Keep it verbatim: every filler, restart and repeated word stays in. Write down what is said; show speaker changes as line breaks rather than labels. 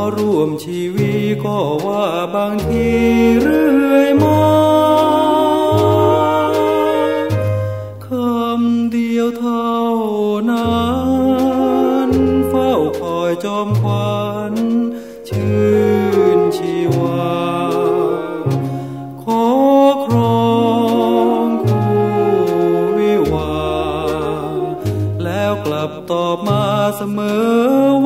ร่วมชีวิตก็ว่าบางทีเรื่อยมาคำเดียวเท่านั้นเฝ้าคอยจอมขวัญชื่นชีวาขอครองคู่วิวาแล้วกลับตอบมาเสมอ